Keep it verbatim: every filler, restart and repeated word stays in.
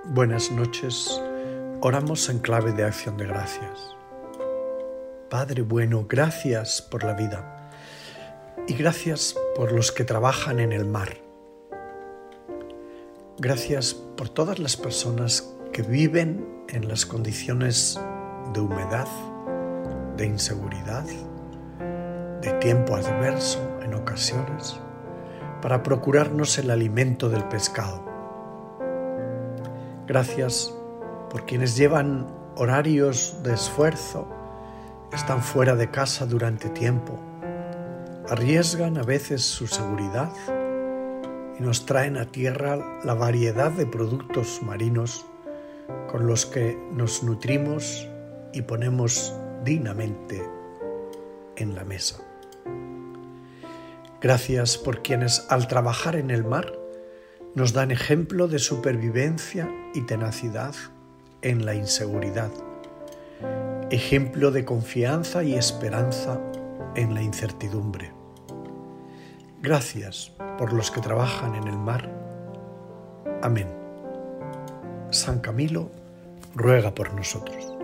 Buenas noches, oramos en clave de acción de gracias. Padre bueno, gracias por la vida y gracias por los que trabajan en el mar. Gracias por todas las personas que viven en las condiciones de humedad, de inseguridad, de tiempo adverso en ocasiones, para procurarnos el alimento del pescado. Gracias por quienes llevan horarios de esfuerzo, están fuera de casa durante tiempo, arriesgan a veces su seguridad y nos traen a tierra la variedad de productos marinos con los que nos nutrimos y ponemos dignamente en la mesa. Gracias por quienes al trabajar en el mar nos dan ejemplo de supervivencia y tenacidad en la inseguridad, ejemplo de confianza y esperanza en la incertidumbre. Gracias por los que trabajan en el mar. Amén. San Camilo ruega por nosotros.